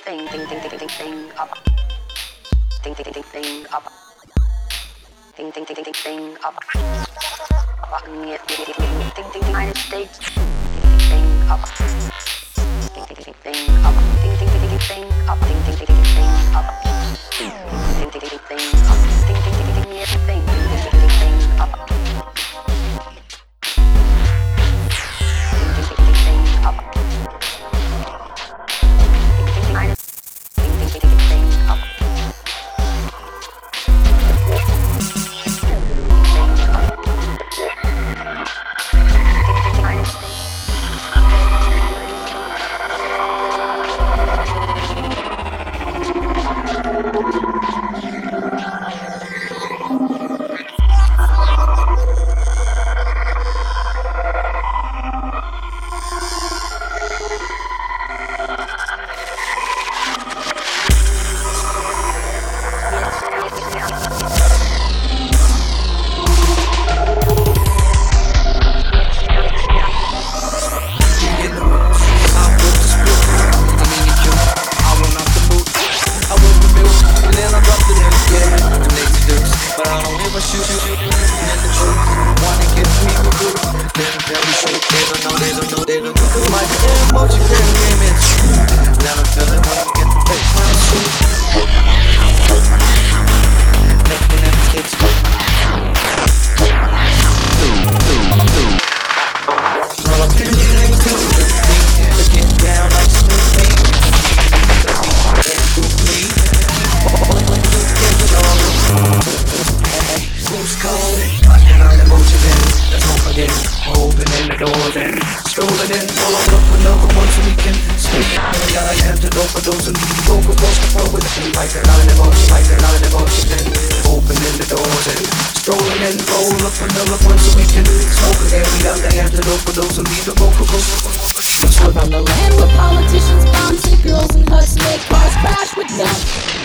From the land where politicians bomb sick girls and huts make cars crash with them.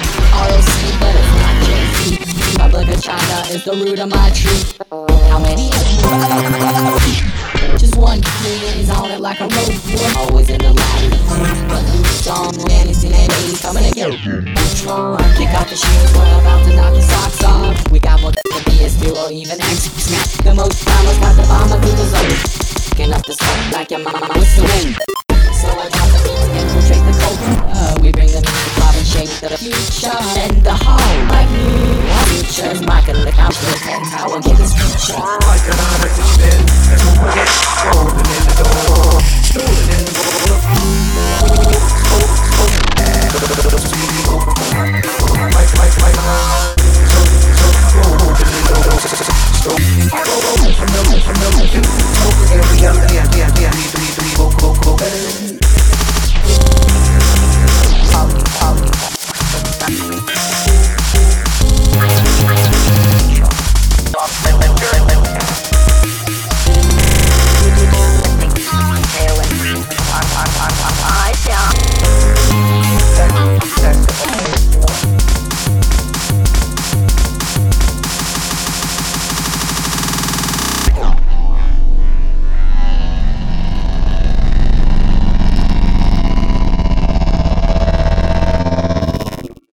ROC, but it's not JC. Republic of China is the root of my tree. How many? Just 1 million is on it like a road. We're always in the ladder. But new song, man, he's in that 80s coming to get kick off the shoes, we're about to knock your socks off. We got more than BS2 or even X. Smack the most dramas, got the bomber through the zone. Up the stuff like your mama whistling. So I drop the beats and infiltrate the code. We bring the music, pop and shake the future and the whole. Like me, futures, Michael, the couch, and how I get this future. Like an object that you've been, let's move again. Open in the door, stolen in the door. Like